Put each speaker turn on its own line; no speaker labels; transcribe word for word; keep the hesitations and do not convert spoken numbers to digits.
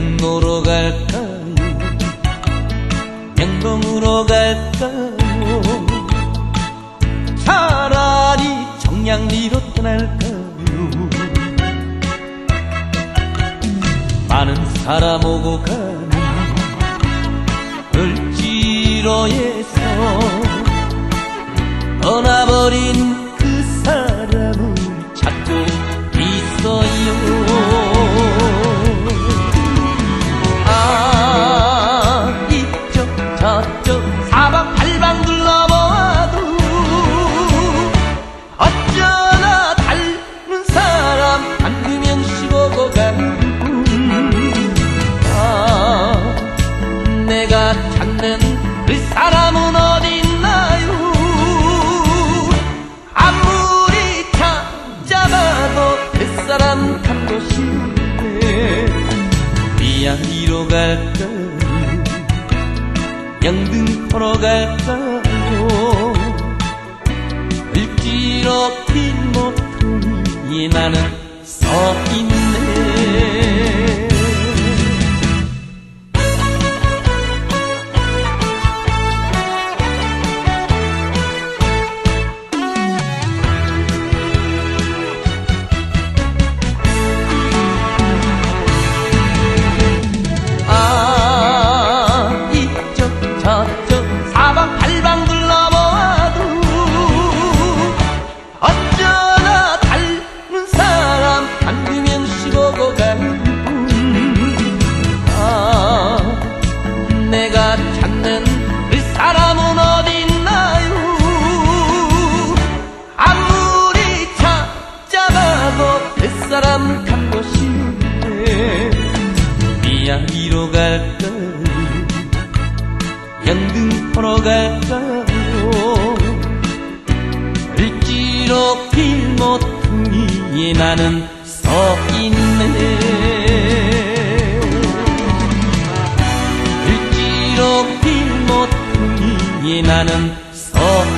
영로로 갈까요? 영동으로 갈까요? 차라리 정량리로 떠날까요? 많은 사람 오고 가는 을지로에서 떠나버린 그 사람을 찾고 있어요. 아, 이쪽 저쪽 사방팔방 둘러보아도 어쩌나 닮은 사람 한두 명씩 오고 가는. 아, 내가 찾는 그 사람은 어디 있나요? 아무리 찾아봐도 그 사람 찾고 싶네. 미야리로 갈까요? 영등포로 갈까요? 을지로 길모퉁이에 나는 서있네. 사방팔방 둘러보아도 어쩌나 닮은 사람 한두 명씩 오고 가는. 아, 내가 찾는 그 사람은 어디 있나요? 아무리 찾아봐도 그 사람 찾고 싶네. 미야리로 갈까요? 영등포로 갈까요? 을지로 길모퉁이에 나는 서있네. 을지로 길모퉁이에 나는 서